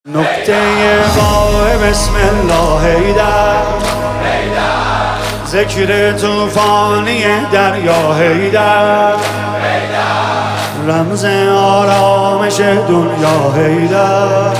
نکته قاه بسم الله حیدر، ذکر توفانی دریا حیدر، رمز آرامش دنیا حیدر،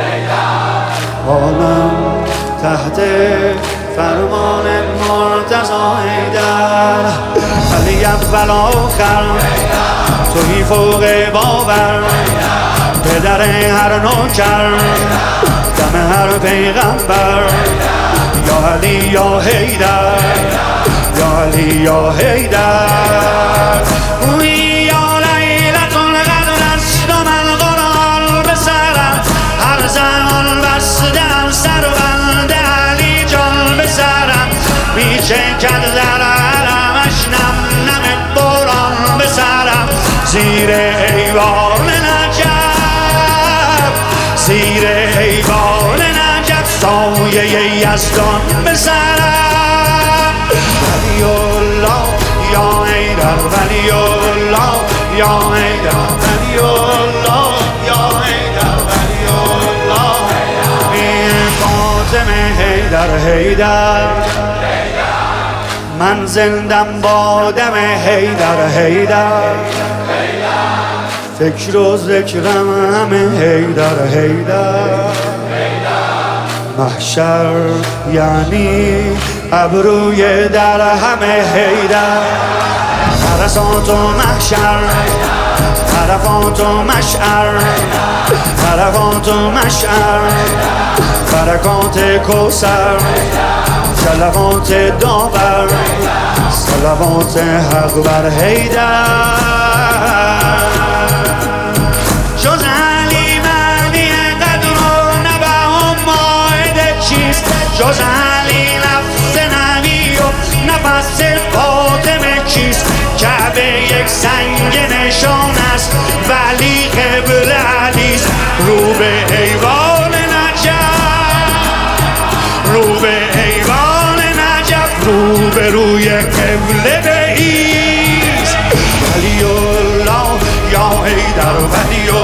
عالم تحت فرمان مرتضی حیدر، علی اول آخر توی فوق باور، پدر هر نوکر دم هر پیغمبر، یا علی یا حیدر، یا علی یا حیدر. یا لیلة القدر است و من قرآن به سرم، هر زمان بستم سر و بند علی جان به سرم، میچکد در علمش نم نم باران به سرم، زیر ایوان زیر ایوان نجف سایه یزدان به سرم، ولی الله یا حیدر، ولی الله یا حیدر، ولی الله یا حیدر، ولی الله این فاطمه حیدر حیدر، من زندم با دم حیدر حیدر، فکر و ذکرم همه حیدر حیدر، محشر یعنی ابروی در همه حیدر، عرصات و محشر، عرفات و مشعر، عرفات و مشعر، برکات کوثر، جلوات داور، صلوات حق بر حیدر. جز علی لفظ نبی و نفس فاطمه کیست، کعبه یک سنگ نشان است ولی قبل علیست، رو به ایوان نجف، رو به ایوان نجف، رو به روی قبله بایست، ولی الله یا حیدر، ولی